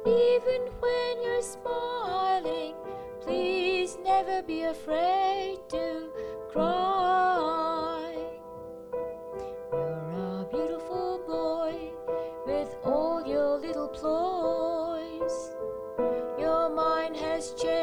Even when you're smiling, please never be afraid to cry. You're a beautiful boy with all your little ploys. Your mind has changed.